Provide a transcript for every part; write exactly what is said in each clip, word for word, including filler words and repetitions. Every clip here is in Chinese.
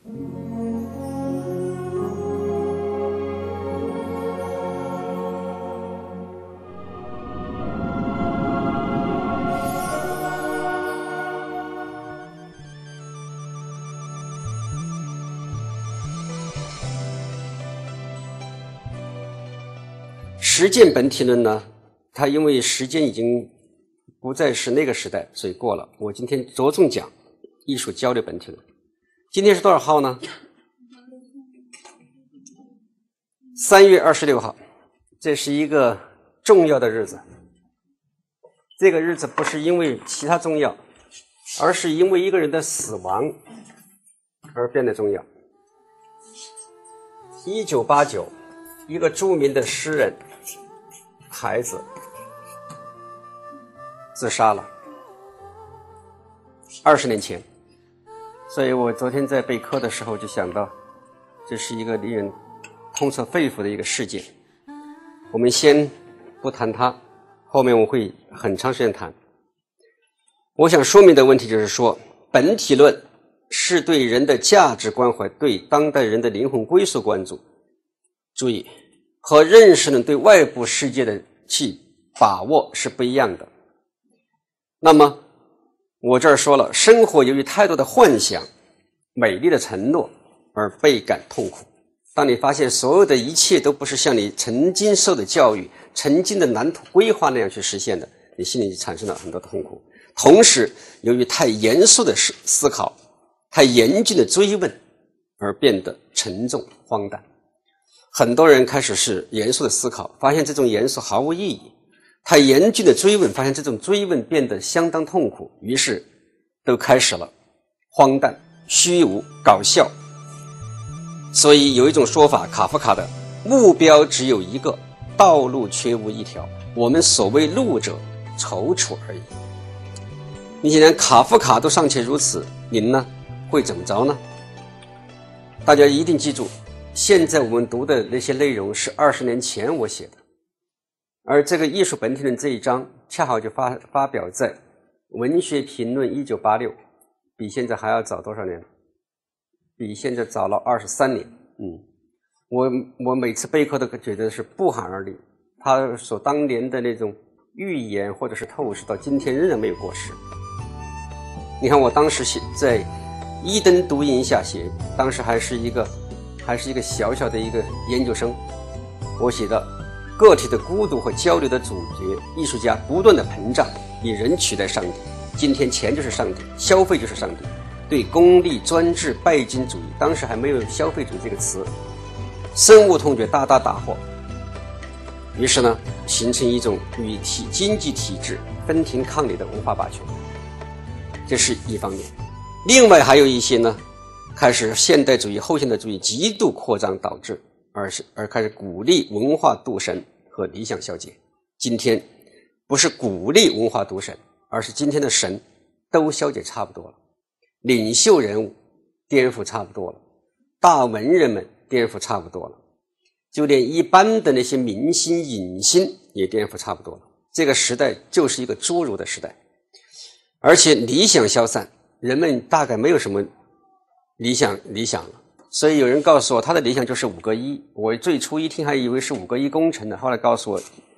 实践本体论呢，它因为时间已经不再是那个时代，所以过了。我今天着重讲艺术交流本体论。今天是多少号呢？三月二十六号，这是一个重要的日子。这个日子不是因为其他重要，而是因为一个人的死亡而变得重要。一九八九，一个著名的诗人孩子自杀了，二十年前。所以我昨天在备课的时候就想到，这是一个令人痛彻肺腑的一个事件。我们先不谈它，后面我会很长时间谈。我想说明的问题就是说，本体论是对人的价值关怀，对当代人的灵魂归属关注。注意，和认识论对外部世界的去把握是不一样的。那么我这儿说了，生活由于太多的幻想、美丽的承诺而倍感痛苦。当你发现所有的一切都不是像你曾经受的教育、曾经的蓝图规划那样去实现的，你心里就产生了很多的痛苦。同时，由于太严肃的思考、太严峻的追问而变得沉重荒诞。很多人开始是严肃的思考，发现这种严肃毫无意义；太严峻的追问，发现这种追问变得相当痛苦，于是都开始了荒诞、虚无、搞笑。所以有一种说法，卡夫卡的目标只有一个，道路却无一条，我们所谓路者踌躇而已。你既然卡夫卡都尚且如此，您呢会怎么着呢？大家一定记住，现在我们读的那些内容是二十年前我写的，而这个艺术本体论这一章恰好就发发表在文学评论一九八六，比现在还要早多少年？比现在早了二十三年。嗯，我我每次备课都觉得是不寒而栗，他所当年的那种预言或者是透视到今天仍然没有过时。你看我当时写在一灯独影下写，当时还是一个还是一个小小的一个研究生，我写的个体的孤独和交流的主角，艺术家不断的膨胀，以人取代上帝。今天钱就是上帝，消费就是上帝，对功利专制拜金主义，当时还没有消费主义这个词，深恶痛绝，大大打破。于是呢，形成一种与体经济体制分庭抗礼的文化霸权，这是一方面。另外还有一些呢，开始现代主义、后现代主义极度扩张，导致而是而开始鼓励文化渎神和理想消解。今天不是鼓励文化渎神，而是今天的神都消解差不多了，领袖人物颠覆差不多了，大文人们颠覆差不多了，就连一般的那些明星影星也颠覆差不多了。这个时代就是一个侏儒的时代，而且理想消散，人们大概没有什么理想理想了。所以有人告诉我他的理想就是五个一，我最初一听还以为是五个一工程的，后来告诉我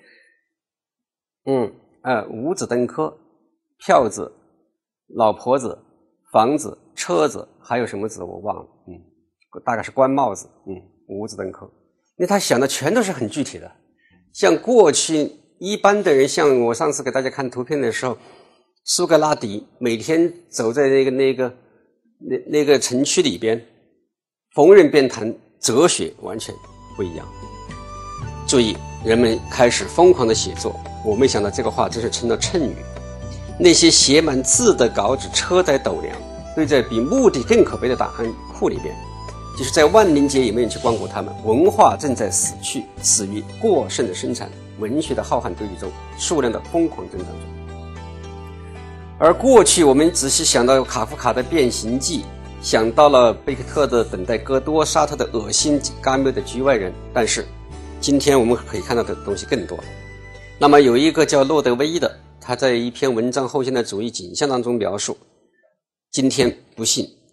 嗯呃五子登科，票子、老婆子、房子、车子，还有什么子我忘了，嗯大概是官帽子，嗯五子登科。因为他想的全都是很具体的，像过去一般的人，像我上次给大家看图片的时候，苏格拉底每天走在那个那个那那个城区里边，逢人便谈哲学，完全不一样。注意，人们开始疯狂的写作，我没想到这个话真是成了谶语。那些写满字的稿纸车载斗量，堆在比墓地更可悲的档案库里边，就是在万灵节也没人去光顾他们。文化正在死去，死于过剩的生产，文学的浩瀚堆积中，数量的疯狂增长中。而过去我们仔细想到卡夫卡的《变形记》，想到了贝克特的《等待戈多》，沙特的恶心，加缪的《局外人》，但是今天我们可以看到的东西更多。那么有一个叫洛德威的，他在一篇文章《后现代主义景象》当中描述，今天不幸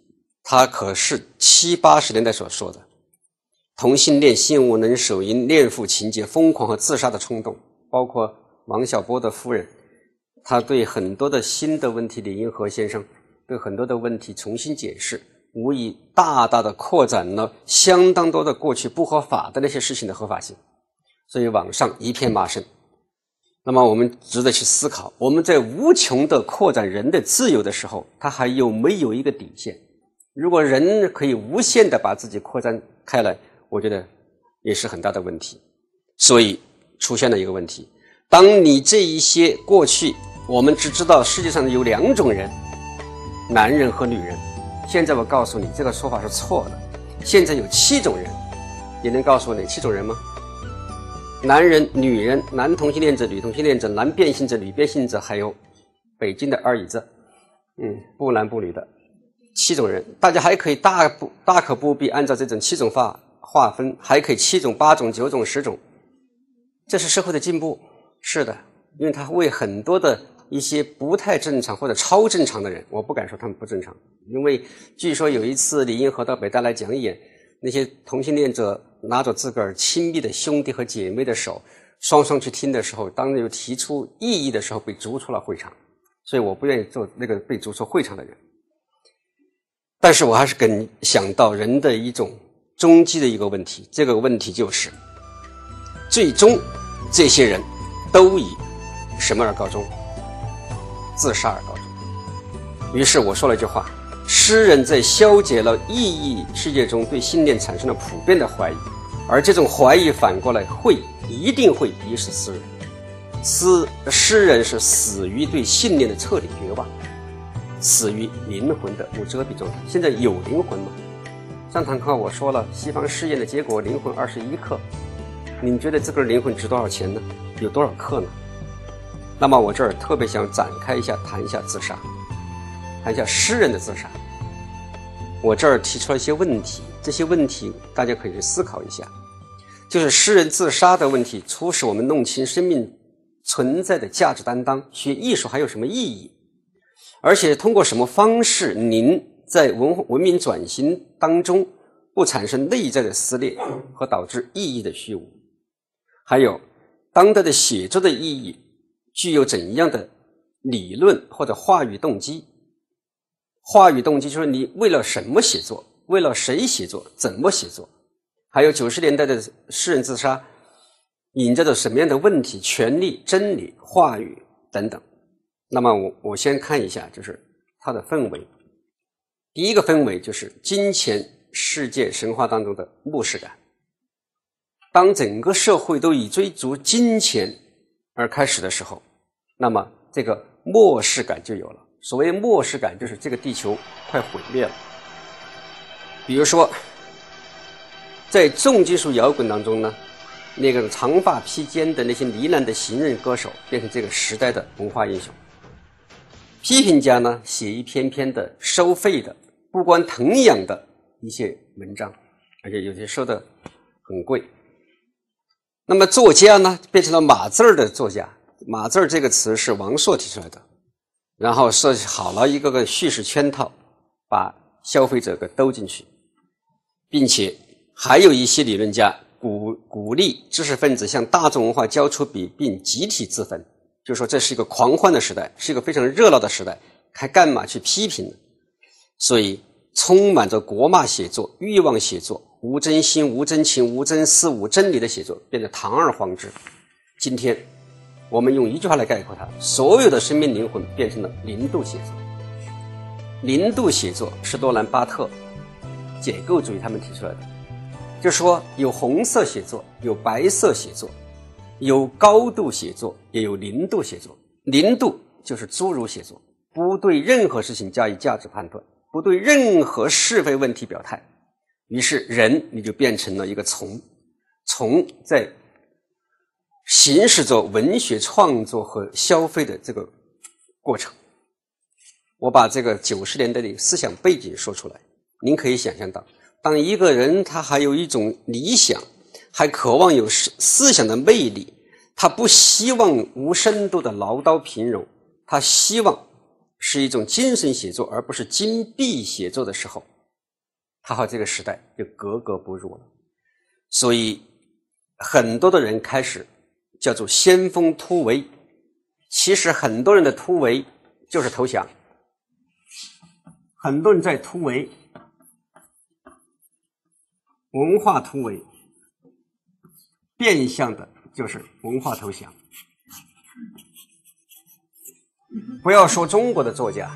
他可是七八十年代所说的同性恋、性无能、手淫、恋父情节、疯狂和自杀的冲动，包括王小波的夫人，他对很多的新的问题，李银河先生对很多的问题重新解释，无疑大大的扩展了相当多的过去不合法的那些事情的合法性，所以网上一片骂声。那么我们值得去思考，我们在无穷的扩展人的自由的时候，他还有没有一个底线？如果人可以无限的把自己扩展开来，我觉得也是很大的问题。所以出现了一个问题，当你这一些过去我们只知道世界上有两种人，男人和女人，现在我告诉你这个说法是错的，现在有七种人。你能告诉我哪七种人吗？男人、女人、男同性恋者、女同性恋者、男变性者、女变性者，还有北京的二椅子，嗯，不男不女的七种人。大家还可以大不大可不必按照这种七种划划分，还可以七种、八种、九种、十种。这是社会的进步，是的，因为它为很多的一些不太正常或者超正常的人，我不敢说他们不正常，因为据说有一次李银河到北大来讲演，那些同性恋者拿着自个儿亲密的兄弟和姐妹的手，双双去听的时候，当有提出异议的时候，被逐出了会场。所以我不愿意做那个被逐出会场的人。但是我还是更想到人的一种终极的一个问题，这个问题就是最终这些人都以什么而告终？自杀而告终。于是我说了一句话，诗人在消解了意义世界中对性恋产生了普遍的怀疑，而这种怀疑反过来会一定会逼死诗人。诗诗人是死于对性恋的彻底绝望，死于灵魂的无遮蔽状态。现在有灵魂吗？上堂课我说了，西方试验的结果灵魂二十一克，你觉得这个灵魂值多少钱呢？有多少克呢？那么我这儿特别想展开一下，谈一下自杀，谈一下诗人的自杀。我这儿提出了一些问题，这些问题大家可以去思考一下。就是诗人自杀的问题，促使我们弄清生命存在的价值担当，学艺术还有什么意义，而且通过什么方式您在文文明转型当中不产生内在的撕裂和导致意义的虚无，还有当代的写作的意义具有怎样的理论或者话语动机。话语动机就是你为了什么写作，为了谁写作，怎么写作。还有九十年代的诗人自杀引着的什么样的问题，权力、真理、话语等等。那么我我先看一下就是它的氛围。第一个氛围就是金钱世界神话当中的漠视感。当整个社会都以追逐金钱而开始的时候，那么这个漠视感就有了。所谓漠视感，就是这个地球快毁灭了。比如说在重金属摇滚当中呢，那个长发披肩的那些呢喃的行人歌手变成这个时代的文化英雄。批评家呢写一篇篇的收费的不关疼痒的一些文章，而且有些收的很贵。那么作家呢变成了码字儿的作家，码字儿这个词是王朔提出来的，然后设计好了一个个叙事圈套，把消费者给兜进去，并且还有一些理论家鼓鼓励知识分子向大众文化交出笔并集体自焚，就是说这是一个狂欢的时代，是一个非常热闹的时代，还干嘛去批评呢？所以充满着国骂写作、欲望写作、无真心、无真情、无真思、无真理的写作变得堂而皇之。今天我们用一句话来概括它，所有的生命灵魂变成了零度写作。零度写作是多兰巴特解构主义他们提出来的，就是说有红色写作，有白色写作，有高度写作，也有零度写作。零度就是侏儒写作，不对任何事情加以价值判断，不对任何是非问题表态，于是人你就变成了一个虫，虫在行使着文学创作和消费的这个过程。我把这个九十年代的思想背景说出来，您可以想象到，当一个人他还有一种理想，还渴望有思想的魅力，他不希望无深度的唠叨平庸，他希望是一种精神写作而不是金币写作的时候， 他和这个时代就格格不入了。所以很多的人开始叫做先锋突围，其实很多人的突围就是投降，很多人在突围，文化突围，变相的就是文化投降。不要说中国的作家，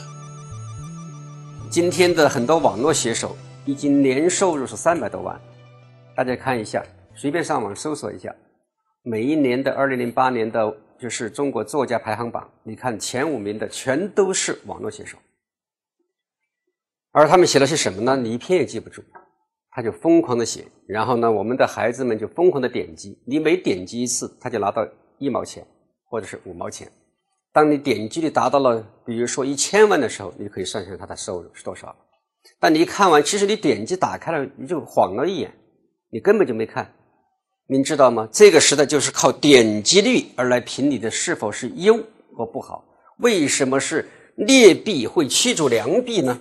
今天的很多网络写手已经年收入是三百多万，大家看一下，随便上网搜索一下，每一年的二零零八年的就是中国作家排行榜，你看前五名的全都是网络写手，而他们写了些什么呢？你一篇也记不住，他就疯狂的写，然后呢，我们的孩子们就疯狂的点击，你每点击一次，他就拿到一毛钱或者是五毛钱。当你点击率达到了比如说一千万的时候，你就可以算算他的收入是多少了。但你一看完，其实你点击打开了，你就晃了一眼，你根本就没看。您知道吗？这个时代就是靠点击率而来评你的是否是优或不好。为什么是劣币会驱逐良币呢？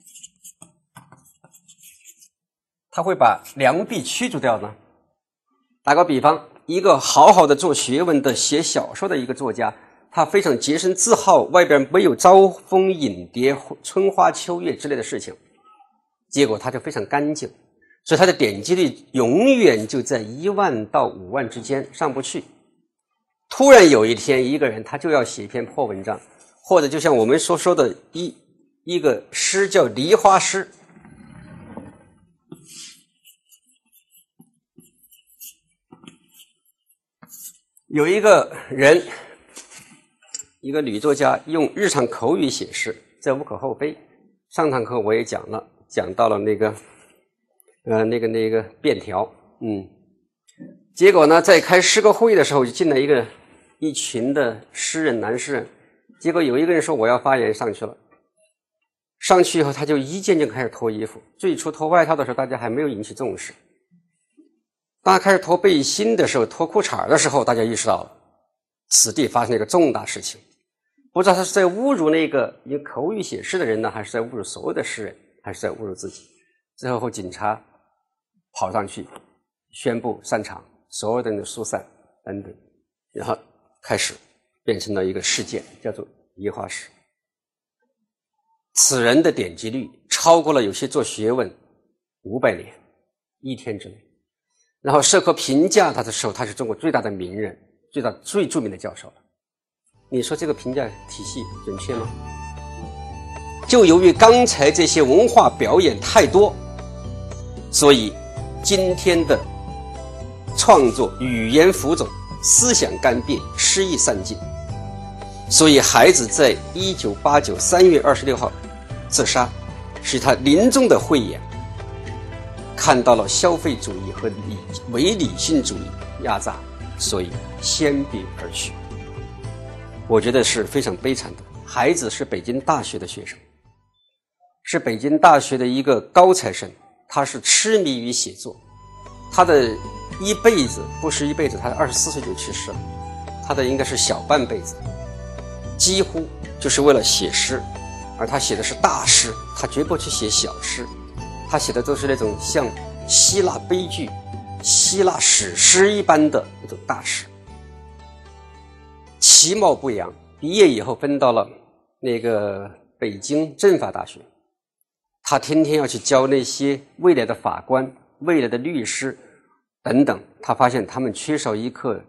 他会把良币驱逐掉呢？打个比方，一个好好的做学问的写小说的一个作家，他非常洁身自好，外边没有招蜂引蝶、春花秋月之类的事情，结果他就非常干净，所以他的点击率永远就在一万到五万之间，上不去。突然有一天，一个人他就要写一篇破文章，或者就像我们所说的一一个诗叫梨花诗，有一个人，一个女作家用日常口语写诗，这无可厚非。上堂课我也讲了，讲到了那个呃那个那个便条，嗯，结果呢，在开诗歌会的时候，就进来一个一群的诗人，男诗人，结果有一个人说我要发言，上去了，上去以后他就一件件开始脱衣服。最初脱外套的时候，大家还没有引起重视。当他开始脱背心的时候，脱裤衩的时候，大家意识到了此地发生了一个重大事情。不知道他是在侮辱那个一个口语写诗的人呢，还是在侮辱所有的诗人，还是在侮辱自己。最后警察跑上去宣布散场，所有的人疏散等等，然后开始变成了一个事件，叫做梨花诗。此人的点击率超过了有些做学问五百年，一天之内。然后社科评价他的时候，他是中国最大的名人，最大最著名的教授了。你说这个评价体系准确吗？就由于刚才这些文化表演太多，所以今天的创作语言浮肿，思想干瘪，诗意散尽。所以孩子在一九八九三月二十六号自杀，是他临终的慧眼，看到了消费主义和理伪理性主义压榨，所以先别而去。我觉得是非常悲惨的。孩子是北京大学的学生，是北京大学的一个高材生，他是痴迷于写作，他的一辈子不是一辈子，他二十四岁就去世了，他的应该是小半辈子，几乎就是为了写诗，而他写的是大诗，他绝不去写小诗，他写的都是那种像希腊悲剧、希腊史诗一般的那种大诗。其貌不扬，毕业以后分到了那个北京政法大学，他天天要去教那些未来的法官、未来的律师等等，他发现他们缺少一颗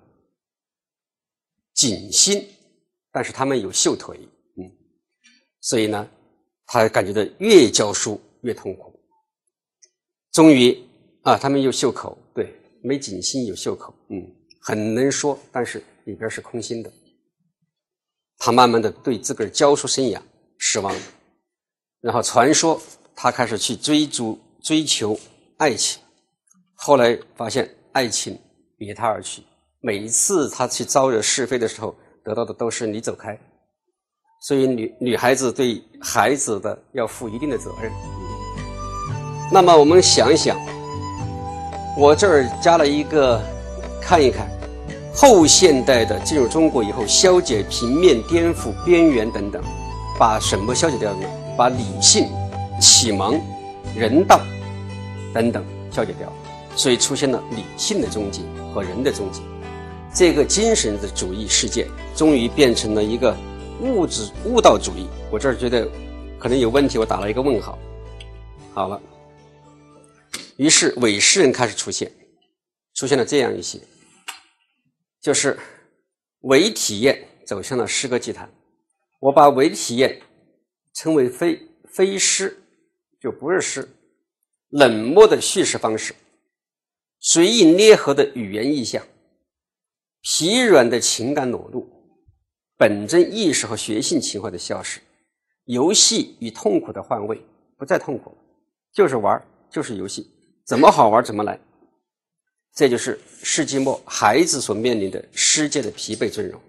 警心，但是他们有秀腿，嗯，所以呢，他感觉到越教书越痛苦。终于啊，他们有秀口，对，没警心有秀口，嗯，很能说，但是里边是空心的。他慢慢的对自个儿教书生涯失望了，然后传说他开始去追逐追求爱情，后来发现爱情别他而去，每一次他去招惹是非的时候，得到的都是你走开。所以女女孩子对孩子的要负一定的责任。那么我们想一想，我这儿加了一个，看一看后现代的进入中国以后，消解平面、颠覆、边缘等等，把什么消解掉呢？把理性、启蒙、 人道等等消解掉，所以出现了理性的终结和人的终结。这个精神的主义世界终于变成了一个物质悟道主义。我这儿觉得可能有问题，我打了一个问号。好了，于是伪诗人开始出现，出现了这样一些，就是伪体验走向了诗歌祭坛。我把伪体验称为非非诗，就不是诗，冷漠的叙事方式，随意捏合的语言意象，疲软的情感裸露，本真意识和学性情怀的消失，游戏与痛苦的换位，不再痛苦，就是玩，就是游戏，怎么好玩怎么来。这就是世纪末孩子所面临的世界的疲惫阵容。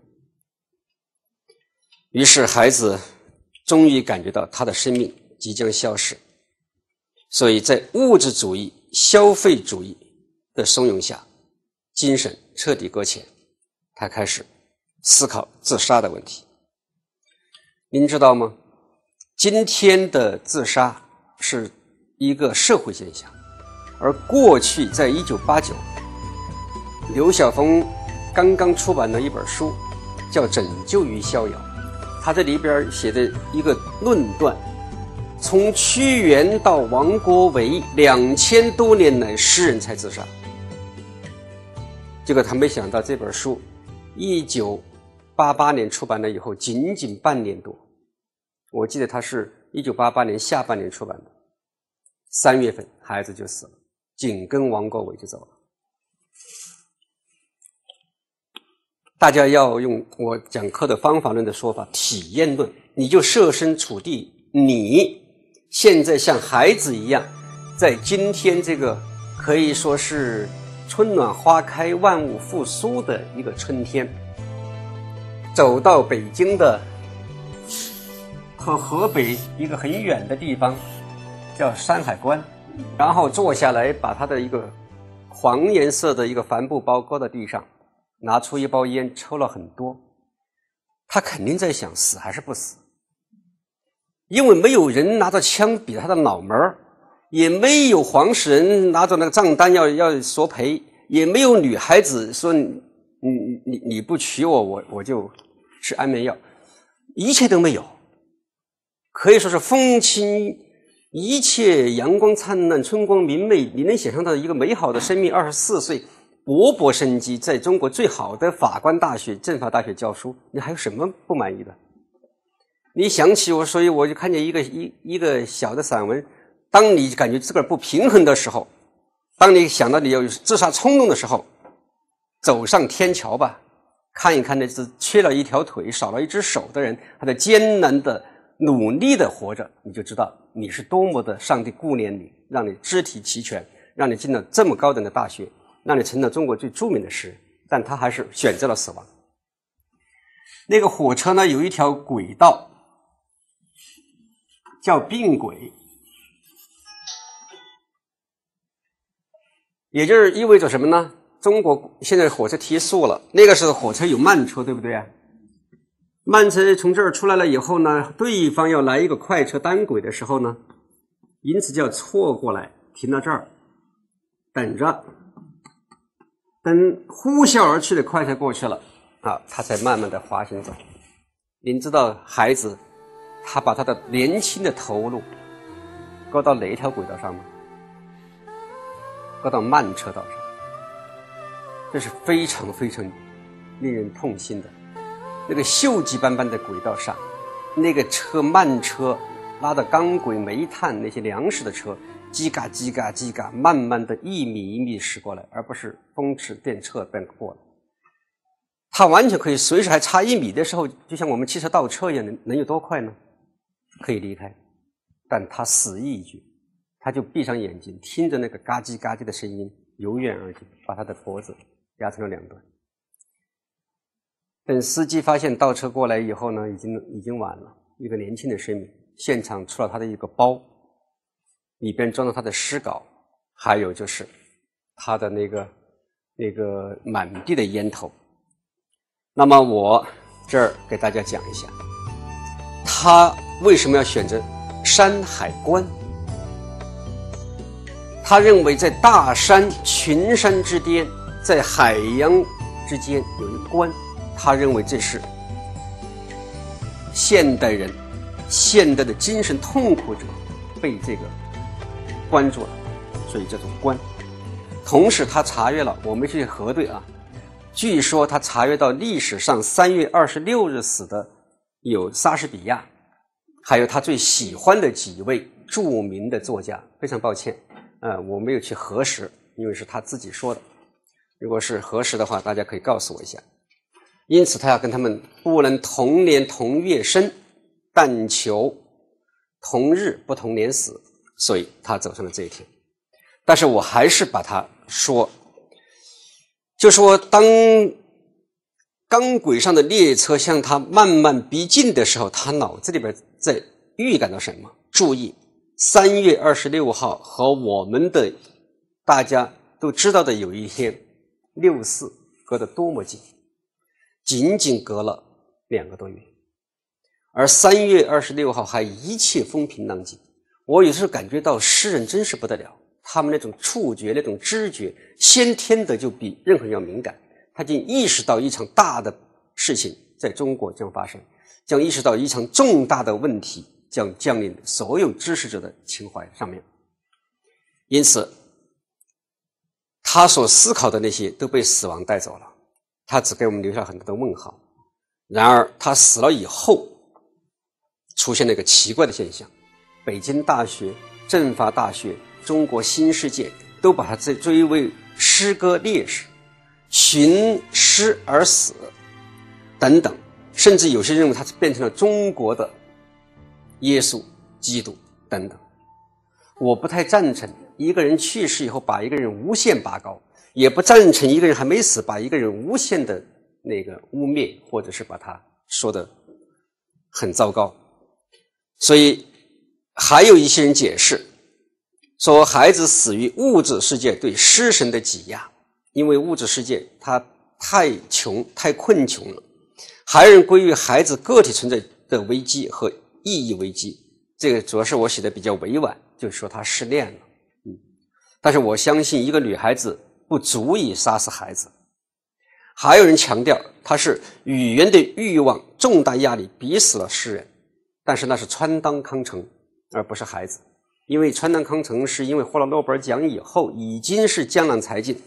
于是孩子终于感觉到他的生命即将消失，所以在物质主义、消费主义的怂恿下，精神彻底搁浅，他开始思考自杀的问题。您知道吗？今天的自杀是一个社会现象，而过去在一九八九，刘晓峰刚刚出版了一本书，叫《拯救于逍遥》。他这里边写的一个论断，从屈原到王国维，两千多年来诗人才自杀。结果他没想到这本书一九八八年出版了以后，仅仅半年多，我记得他是一九八八年下半年出版的，三月份孩子就死了，紧跟王国维就走了。大家要用我讲课的方法论的说法，体验论，你就设身处地，你现在像孩子一样，在今天这个可以说是春暖花开万物复苏的一个春天，走到北京的和河北一个很远的地方叫山海关，然后坐下来把他的一个黄颜色的一个帆布包搁在地上，拿出一包烟抽了很多，他肯定在想死还是不死，因为没有人拿着枪比他的脑门儿，也没有黄世仁拿着那个账单要要索赔，也没有女孩子说你你你你不娶我，我我就吃安眠药，一切都没有，可以说是风轻，一切阳光灿烂，春光明媚，你能想象到一个美好的生命，二十四岁勃勃生机，在中国最好的法官大学政法大学教书，你还有什么不满意的？你想起我，所以我就看见一个一一个小的散文，当你感觉自个儿不平衡的时候，当你想到你有自杀冲动的时候，走上天桥吧，看一看那只缺了一条腿少了一只手的人，他的艰难的努力的活着，你就知道你是多么的上帝顾念你，让你肢体齐全，让你进了这么高等的大学，让你成了中国最著名的诗人，但他还是选择了死亡。那个火车呢，有一条轨道叫并轨，也就是意味着什么呢？中国现在火车提速了，那个时候火车有慢车，对不对啊？慢车从这儿出来了以后呢，对方要来一个快车单轨的时候呢，因此就要错过来，停到这儿等着，等呼啸而去的快车过去了啊，他才慢慢的滑行走。您知道孩子他把他的年轻的头颅搁到哪一条轨道上吗？搁到慢车道上，这是非常非常令人痛心的。那个锈迹斑斑的轨道上，那个车慢车拉着钢轨煤炭那些粮食的车，叽嘎叽嘎叽嘎，慢慢的一米一米驶过来，而不是风驰电掣般过来。它完全可以随时还差一米的时候，就像我们汽车倒车一样，能能有多快呢？可以离开，但他死意已决，他就闭上眼睛，听着那个嘎叽嘎叽的声音由远而近，把他的脖子压成了两段。等司机发现倒车过来以后呢，已经已经晚了。一个年轻的生命，现场出了他的一个包，里边装了他的诗稿，还有就是他的那个那个满地的烟头。那么我这儿给大家讲一下，他为什么要选择山海关？ 他认为在大山群山之巅，在海洋之间有一关，他认为这是现代人现代的精神痛苦者被这个关住了，所以这种关。同时他查阅了，我没去核对啊，据说他查阅到历史上三月二十六日死的有莎士比亚，还有他最喜欢的几位著名的作家。非常抱歉呃，我没有去核实，因为是他自己说的，如果是核实的话，大家可以告诉我一下。因此他要跟他们不能同年同月生，但求同日不同年死，所以他走上了这一天。但是我还是把他说，就说当钢轨上的列车向他慢慢逼近的时候，他脑子里边在预感到什么？注意，三月二十六号和我们的大家都知道的有一天六四隔得多么近，仅仅隔了两个多月，而三月二十六号还一切风平浪静。我有时候感觉到诗人真是不得了，他们那种触觉那种知觉先天的就比任何人要敏感，他就意识到一场大的事情在中国将发生，将意识到一场重大的问题将降临所有知识者的情怀上面。因此他所思考的那些都被死亡带走了，他只给我们留下很多的问号。然而他死了以后出现了一个奇怪的现象，北京大学、政法大学、中国新世界都把他追为诗歌烈士，寻诗而死等等，甚至有些认为他变成了中国的耶稣基督等等。我不太赞成一个人去世以后把一个人无限拔高，也不赞成一个人还没死把一个人无限的那个污蔑，或者是把他说的很糟糕。所以还有一些人解释说，孩子死于物质世界对诗神的挤压，因为物质世界它太穷太困穷了。还有人归于孩子个体存在的危机和意义危机，这个主要是我写的比较委婉，就是说他失恋了。嗯，但是我相信一个女孩子不足以杀死孩子。还有人强调他是语言的欲望重大压力逼死了诗人，但是那是川端康成而不是孩子，因为川端康成是因为获了诺贝尔奖以后已经是江郎才尽，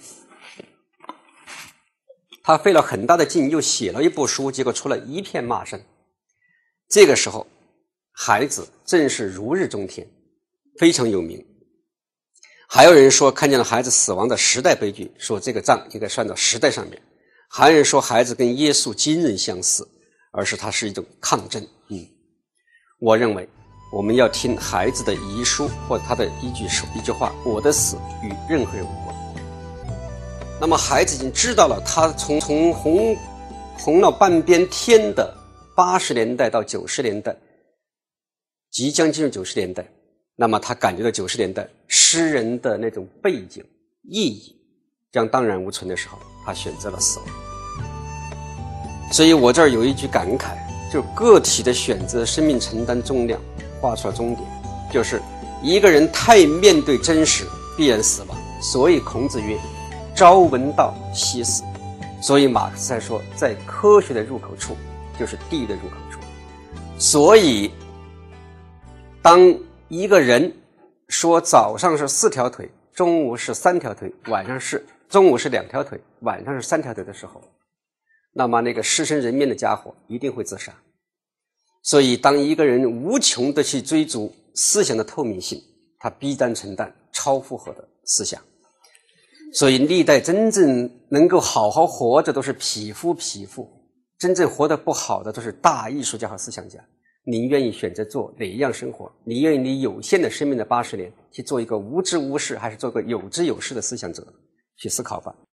他费了很大的劲又写了一部书，结果出了一片骂声。这个时候孩子正是如日中天，非常有名。还有人说看见了孩子死亡的时代悲剧，说这个账应该算到时代上面。还有人说孩子跟耶稣惊人相似，而是它是一种抗争。嗯，我认为我们要听孩子的遗书或者他的一句一句话，我的死与任何人无关。那么孩子已经知道了，他从从红红了半边天的八十年代到九十年代，即将进入九十年代，那么他感觉到九十年代诗人的那种背景意义将荡然无存的时候，他选择了死亡。所以我这儿有一句感慨，就是个体的选择生命承担重量，画出了终点，就是一个人太面对真实必然死亡。所以孔子曰朝闻道夕死，所以马克思才说在科学的入口处就是地狱的入口处。所以当一个人说早上是四条腿，中午是三条腿，晚上是中午是两条腿，晚上是三条腿的时候，那么那个狮身人面的家伙一定会自杀。所以当一个人无穷的去追逐思想的透明性，他必然承担超负荷的思想。所以历代真正能够好好活着都是匹夫匹妇，真正活得不好的都是大艺术家和思想家。您愿意选择做哪一样生活？你愿意你有限的生命的八十年去做一个无知无识，还是做个有知有识的思想者？去思考吧。